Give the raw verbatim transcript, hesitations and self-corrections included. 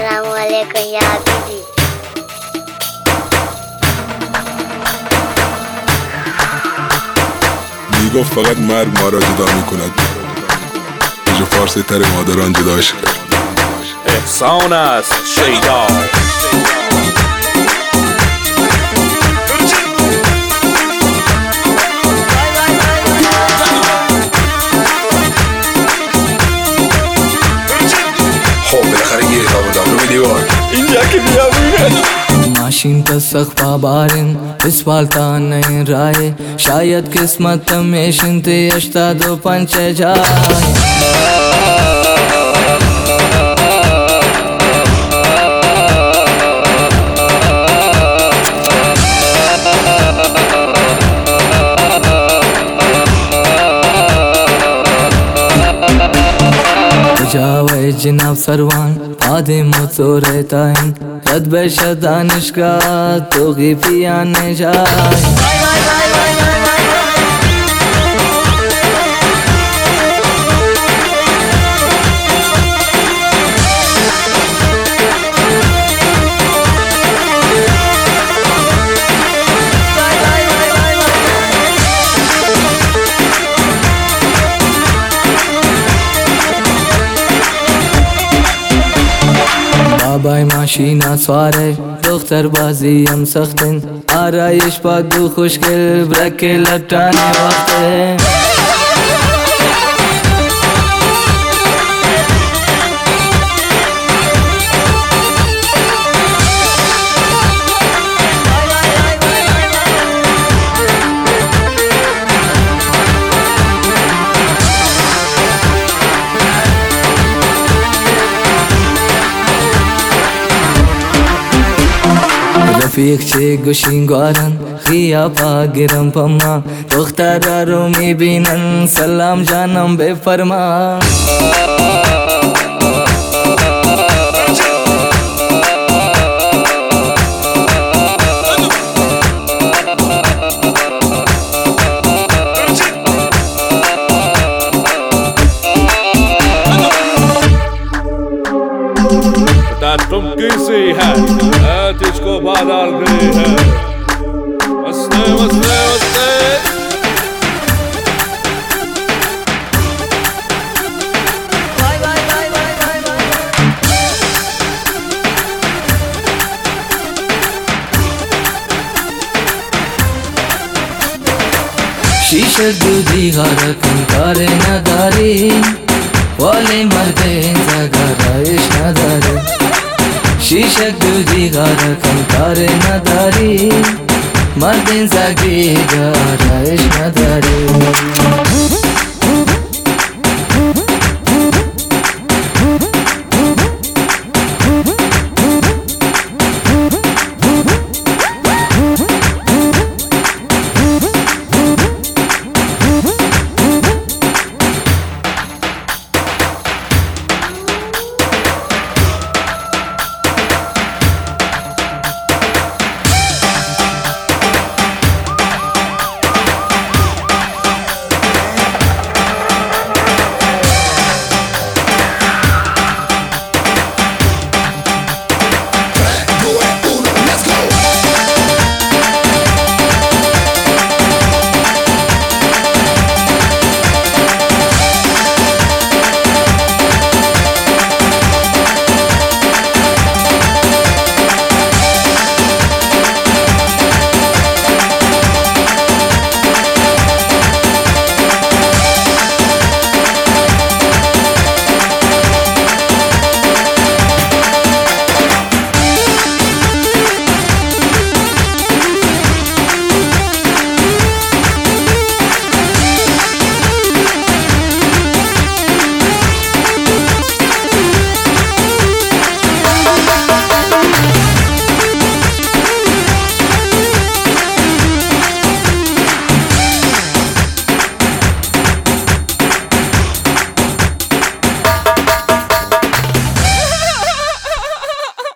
السلام علیکم یا حبیبی. میگفت فقط مرگ ما را جدا میکند، جو فارسی تر مادران جداش کرد. احسان است شیدا. خب بالاخره گیری تا بودم رو دیوار اینجا که بیامونه ماشین کا سخت بارن اسفالتا नहीं राय शायद किस्मत में शिंते अष्टा दो पंच जाए जावे जनाब सरवान आदे मुझो रहता है रद बेशा दानिश का तो गिफियाने जाए بای ماشینا سواره دختر بازی هم سختن آرایش پاک خوشگل برک لطانه وقته رفیق چه گوشینگارن خیابا گرم پما دختر رو میبینن سلام جانم بفرما तुम किसी है तुझको बादल गई है मस्ते मस्ते मस्ते शीशे दूधी गारा कंकारे नदारी वाले मर्दे जगराइश नदारी शीशे दूधी गारा कंकारे नदारी मर्दे जगी गाराइश नदारी